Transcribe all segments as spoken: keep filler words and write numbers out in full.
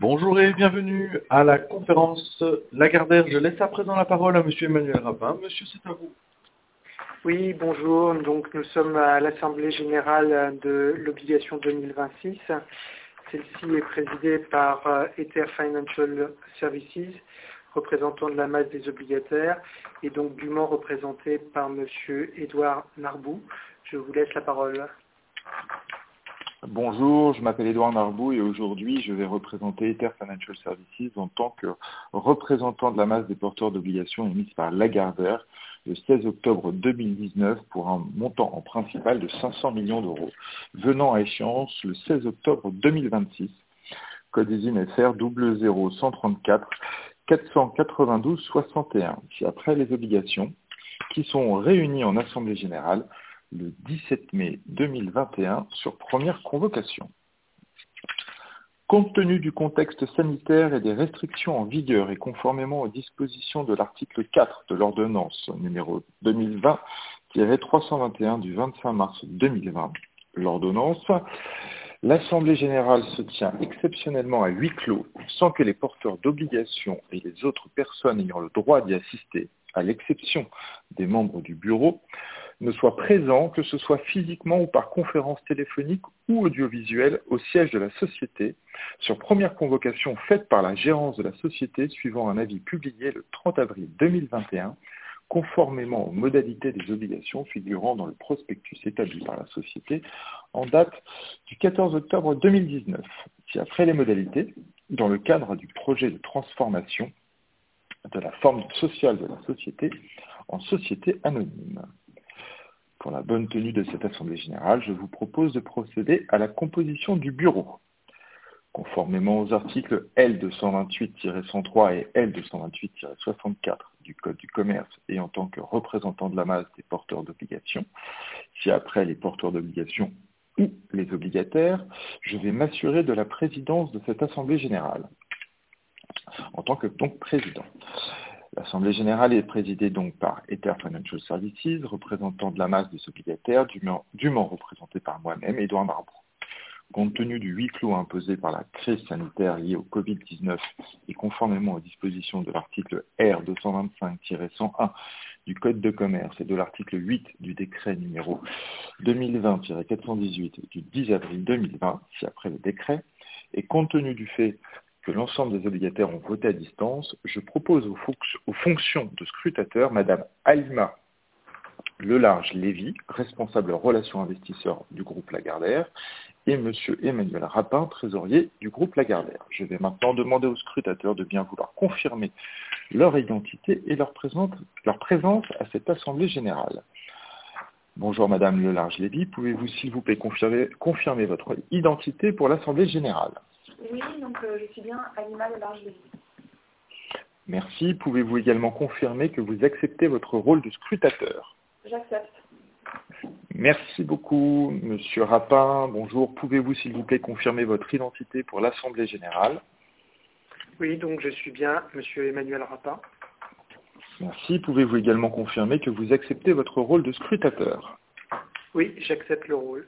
Bonjour et bienvenue à la conférence Lagardère. Je laisse à présent la parole à Monsieur Emmanuel Rapin. Monsieur, c'est à vous. Oui, bonjour. Donc, nous sommes à l'Assemblée générale de l'obligation deux mille vingt-six. Celle-ci est présidée par euh, Ether Financial Services, représentant de la masse des obligataires, et donc dûment représenté par Monsieur Édouard Narbou. Je vous laisse la parole. Bonjour, je m'appelle Édouard Narbou et aujourd'hui je vais représenter Ether Financial Services en tant que représentant de la masse des porteurs d'obligations émises par Lagardère le seize octobre deux mille dix-neuf pour un montant en principal de cinq cents millions d'euros, venant à échéance le seize octobre deux mille vingt-six. Code I S I N F R zéro zéro un trois quatre quatre cent quatre-vingt-douze soixante et un. Puis après les obligations qui sont réunies en Assemblée générale le dix-sept mai deux mille vingt et un sur première convocation. Compte tenu du contexte sanitaire et des restrictions en vigueur et conformément aux dispositions de l'article quatre de l'ordonnance numéro deux mille vingt tiret trois cent vingt et un du vingt-cinq mars deux mille vingt, l'ordonnance, l'Assemblée générale se tient exceptionnellement à huis clos sans que les porteurs d'obligations et les autres personnes ayant le droit d'y assister, à l'exception des membres du bureau, ne soient présents, que ce soit physiquement ou par conférence téléphonique ou audiovisuelle au siège de la société, sur première convocation faite par la gérance de la société suivant un avis publié le trente avril deux mille vingt et un, conformément aux modalités des obligations figurant dans le prospectus établi par la société en date du quatorze octobre deux mille dix-neuf, qui après les modalités, dans le cadre du projet de transformation de la forme sociale de la société en société anonyme. Pour la bonne tenue de cette Assemblée générale, je vous propose de procéder à la composition du bureau. Conformément aux articles L deux cent vingt-huit tiret cent trois et L deux cent vingt-huit tiret soixante-quatre du Code du commerce et en tant que représentant de la masse des porteurs d'obligations, si après les porteurs d'obligations ou les obligataires, je vais m'assurer de la présidence de cette Assemblée générale, en tant que donc président. L'Assemblée générale est présidée donc par Ether Financial Services, représentant de la masse des obligataires, dûment, dûment représenté par moi-même, Édouard Narbou. Compte tenu du huis clos imposé par la crise sanitaire liée au covid dix-neuf et conformément aux dispositions de l'article R deux cent vingt-cinq tiret cent un du Code de commerce et de l'article huit du décret numéro deux mille vingt tiret quatre cent dix-huit du dix avril deux mille vingt, si après le décret, et compte tenu du fait que l'ensemble des obligataires ont voté à distance, je propose aux, fonc- aux fonctions de scrutateur Madame Alima Lelarge-Lévy, responsable relations investisseurs du groupe Lagardère, et Monsieur Emmanuel Rapin, trésorier du groupe Lagardère. Je vais maintenant demander aux scrutateurs de bien vouloir confirmer leur identité et leur présence, leur présence à cette Assemblée générale. Bonjour Madame Lelarge-Lévy, pouvez-vous s'il vous plaît confirmer, confirmer votre identité pour l'Assemblée générale? Oui, donc euh, je suis bien Alima Lelarge-Lévy. Merci. Pouvez-vous également confirmer que vous acceptez votre rôle de scrutateur? J'accepte. Merci beaucoup, Monsieur Rapin. Bonjour. Pouvez-vous s'il vous plaît confirmer votre identité pour l'Assemblée générale? Oui, donc je suis bien Monsieur Emmanuel Rapin. Merci. Pouvez-vous également confirmer que vous acceptez votre rôle de scrutateur? Oui, j'accepte le rôle.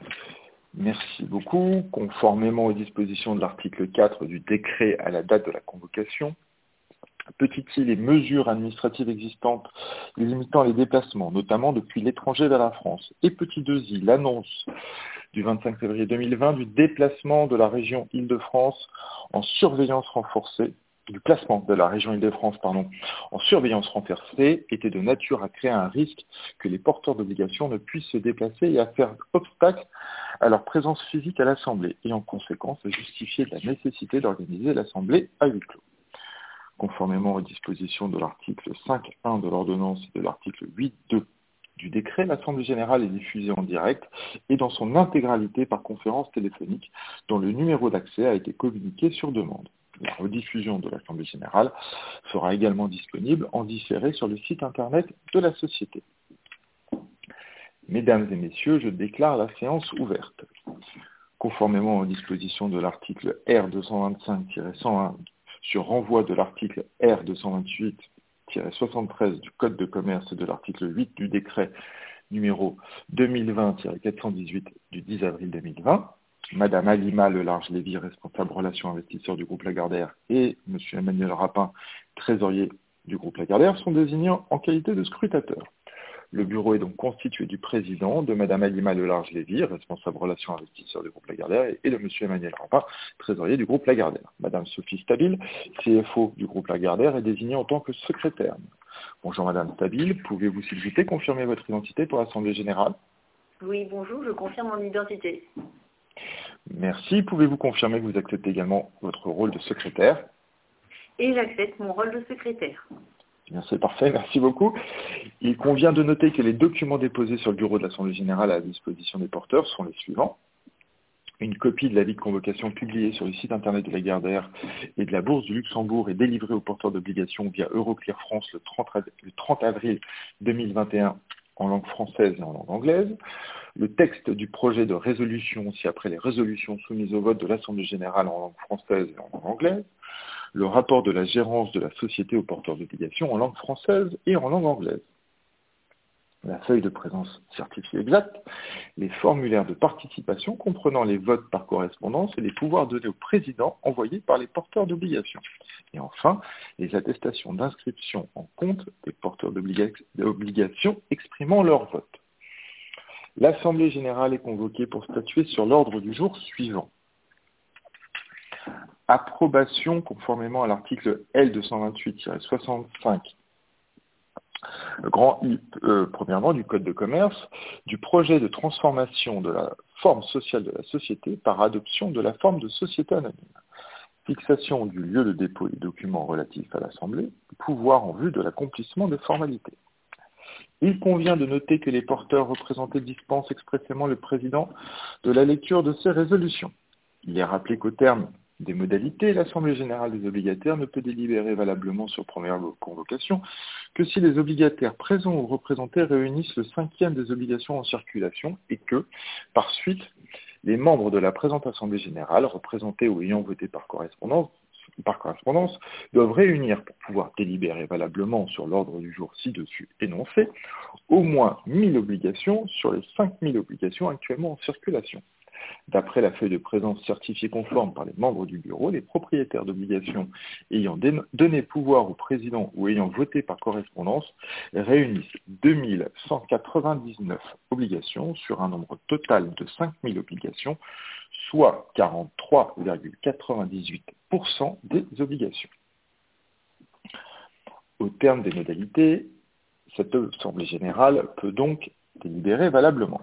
Merci beaucoup. Conformément aux dispositions de l'article quatre du décret à la date de la convocation, petit i, les mesures administratives existantes limitant les déplacements, notamment depuis l'étranger vers la France, et petit deux i, l'annonce du vingt-cinq février deux mille vingt du déplacement de la région Île-de-France en surveillance renforcée, du placement de la région Île-de-France, pardon, en surveillance renforcée, était de nature à créer un risque que les porteurs d'obligations ne puissent se déplacer et à faire obstacle à leur présence physique à l'Assemblée, et en conséquence à justifier de la nécessité d'organiser l'Assemblée à huis clos. Conformément aux dispositions de l'article cinq point un de l'ordonnance et de l'article huit point deux du décret, l'Assemblée générale est diffusée en direct et dans son intégralité par conférence téléphonique dont le numéro d'accès a été communiqué sur demande. La rediffusion de l'Assemblée générale sera également disponible en différé sur le site internet de la société. Mesdames et messieurs, je déclare la séance ouverte. Conformément aux dispositions de l'article R deux cent vingt-cinq tiret cent un sur renvoi de l'article R deux cent vingt-huit tiret soixante-treize du Code de commerce et de l'article huit du décret numéro deux mille vingt tiret quatre cent dix-huit du dix avril deux mille vingt, Madame Alima Lelarge-Lévy, responsable relations investisseurs du groupe Lagardère, et M. Emmanuel Rapin, trésorier du groupe Lagardère, sont désignés en qualité de scrutateurs. Le bureau est donc constitué du président, de Madame Alima Lelarge-Lévy, responsable relations investisseurs du groupe Lagardère, et de M. Emmanuel Rapin, trésorier du groupe Lagardère. Madame Sophie Stabile, C F O du groupe Lagardère, est désignée en tant que secrétaire. Bonjour Madame Stabile, pouvez-vous s'il vous plaît confirmer votre identité pour l'Assemblée générale? Oui, bonjour, je confirme mon identité. Merci. Pouvez-vous confirmer que vous acceptez également votre rôle de secrétaire? Et j'accepte mon rôle de secrétaire. Bien, c'est parfait, merci beaucoup. Il convient de noter que les documents déposés sur le bureau de l'Assemblée générale à la disposition des porteurs sont les suivants. Une copie de l'avis de convocation publié sur le site internet de Lagardère et de la Bourse du Luxembourg est délivrée aux porteurs d'obligations via Euroclear France le trente avril deux mille vingt et un en langue française et en langue anglaise. Le texte du projet de résolution ci-après les résolutions soumises au vote de l'Assemblée générale en langue française et en langue anglaise. Le rapport de la gérance de la société aux porteurs d'obligations en langue française et en langue anglaise. La feuille de présence certifiée exacte, les formulaires de participation comprenant les votes par correspondance et les pouvoirs donnés au président envoyés par les porteurs d'obligations. Et enfin, les attestations d'inscription en compte des porteurs d'obligations exprimant leur vote. L'Assemblée générale est convoquée pour statuer sur l'ordre du jour suivant. Approbation conformément à l'article L deux cent vingt-huit tiret soixante-cinq, le grand I, euh, premièrement, du Code de commerce, du projet de transformation de la forme sociale de la société par adoption de la forme de société anonyme. Fixation du lieu de dépôt des documents relatifs à l'Assemblée, pouvoir en vue de l'accomplissement des formalités. Il convient de noter que les porteurs représentés dispensent expressément le président de la lecture de ces résolutions. Il est rappelé qu'au terme des modalités, l'Assemblée générale des obligataires ne peut délibérer valablement sur première convocation que si les obligataires présents ou représentés réunissent le cinquième des obligations en circulation et que, par suite, les membres de la présente Assemblée générale, représentés ou ayant voté par correspondance, par correspondance, doivent réunir pour pouvoir délibérer valablement sur l'ordre du jour ci-dessus énoncé au moins mille obligations sur les cinq mille obligations actuellement en circulation. D'après la feuille de présence certifiée conforme par les membres du bureau, les propriétaires d'obligations ayant donné pouvoir au président ou ayant voté par correspondance réunissent deux mille cent quatre-vingt-dix-neuf obligations sur un nombre total de cinq mille obligations, soit quarante-trois virgule quatre-vingt-dix-huit pour cent des obligations. Au terme des modalités, cette Assemblée générale peut donc délibérer valablement.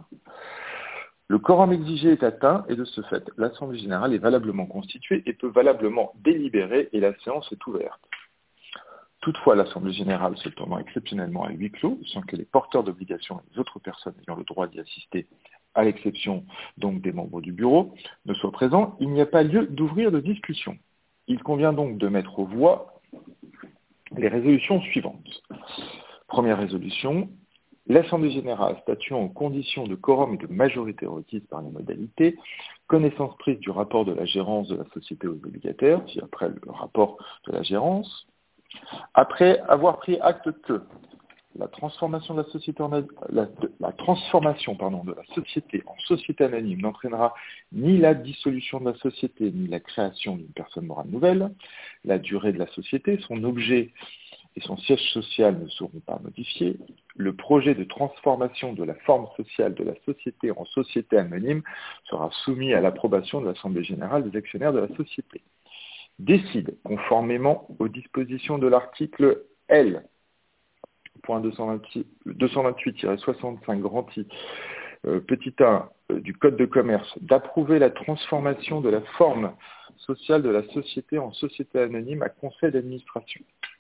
Le quorum exigé est atteint et de ce fait, l'Assemblée générale est valablement constituée et peut valablement délibérer et la séance est ouverte. Toutefois, l'Assemblée générale se tournant exceptionnellement à huis clos, sans que les porteurs d'obligations et les autres personnes ayant le droit d'y assister, à l'exception donc des membres du bureau, ne soient présents, il n'y a pas lieu d'ouvrir de discussion. Il convient donc de mettre aux voix les résolutions suivantes. Première résolution. L'Assemblée générale statuant aux conditions de quorum et de majorité requises par les modalités, connaissance prise du rapport de la gérance de la société aux obligataires, puis après le rapport de la gérance, après avoir pris acte que la transformation de la société, en, la, la transformation, pardon, de la société en société anonyme n'entraînera ni la dissolution de la société, ni la création d'une personne morale nouvelle, la durée de la société, son objet et son siège social ne seront pas modifiés, le projet de transformation de la forme sociale de la société en société anonyme sera soumis à l'approbation de l'Assemblée générale des actionnaires de la société. Décide, conformément aux dispositions de l'article L. deux cent vingt-huit tiret soixante-cinq grand I, euh, petit un euh, du Code de commerce, d'approuver la transformation de la forme sociale de la société en société anonyme à conseil d'administration.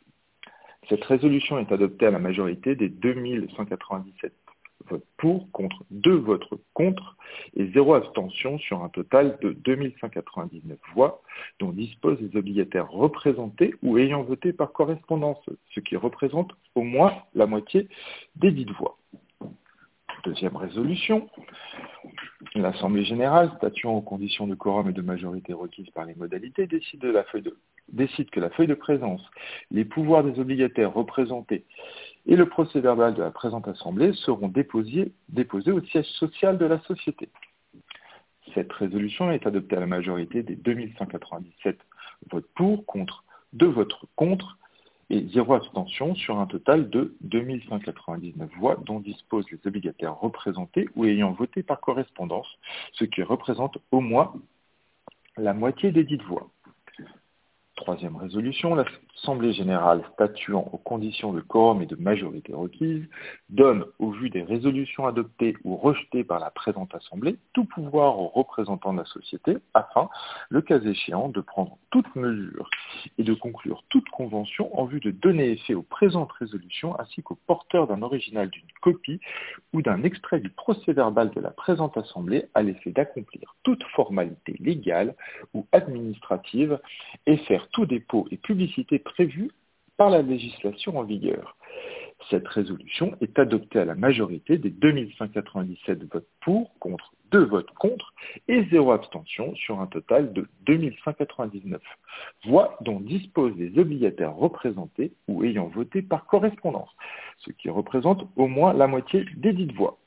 Cette résolution est adoptée à la majorité des deux mille cent quatre-vingt-dix-sept votes pour, contre deux votes contre et zéro abstention sur un total de deux mille cent quatre-vingt-dix-neuf voix dont disposent les obligataires représentés ou ayant voté par correspondance, ce qui représente au moins la moitié des dites voix. Deuxième résolution. L'Assemblée générale, statuant aux conditions de quorum et de majorité requises par les modalités, décide, de la feuille de, décide que la feuille de présence, les pouvoirs des obligataires représentés et le procès-verbal de la présente Assemblée seront déposés, déposés au siège social de la société. Cette résolution est adoptée à la majorité des deux mille cent quatre-vingt-dix-sept votes pour, contre deux votes contre et zéro abstention sur un total de deux mille cent quatre-vingt-dix-neuf voix dont disposent les obligataires représentés ou ayant voté par correspondance, ce qui représente au moins la moitié des dites voix. Troisième résolution, l'Assemblée générale statuant aux conditions de quorum et de majorité requises donne, au vu des résolutions adoptées ou rejetées par la présente Assemblée, tout pouvoir aux représentants de la société afin, le cas échéant, de prendre toute mesure et de conclure toute convention en vue de donner effet aux présentes résolutions ainsi qu'aux porteurs d'un original d'une copie ou d'un extrait du procès-verbal de la présente Assemblée à l'effet d'accomplir toute formalité légale ou administrative et faire tout dépôt et publicité prévue par la législation en vigueur. Cette résolution est adoptée à la majorité des deux mille cent quatre-vingt-dix-sept votes pour, contre deux votes contre et zéro abstention sur un total de deux mille cent quatre-vingt-dix-neuf voix dont disposent les obligataires représentés ou ayant voté par correspondance, ce qui représente au moins la moitié des dites voix.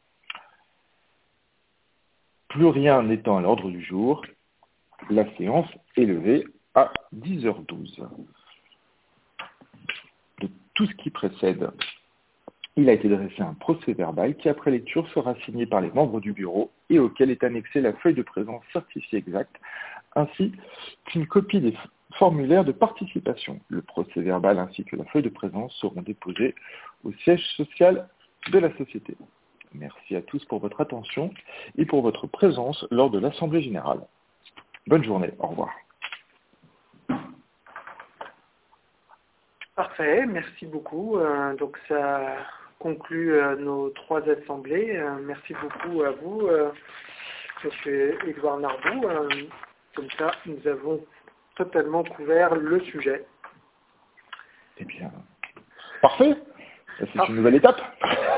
Plus rien n'étant à l'ordre du jour, la séance est levée à dix heures douze. De tout ce qui précède, il a été dressé un procès-verbal qui, après lecture, sera signé par les membres du bureau et auquel est annexée la feuille de présence certifiée exacte, ainsi qu'une copie des formulaires de participation. Le procès-verbal ainsi que la feuille de présence seront déposés au siège social de la société. Merci à tous pour votre attention et pour votre présence lors de l'Assemblée générale. Bonne journée, au revoir. Parfait, merci beaucoup. Euh, donc ça conclut euh, nos trois assemblées. Euh, merci beaucoup à vous, euh, Monsieur Édouard Narbou. Euh, comme ça, nous avons totalement couvert le sujet. Eh bien, parfait. C'est une nouvelle étape.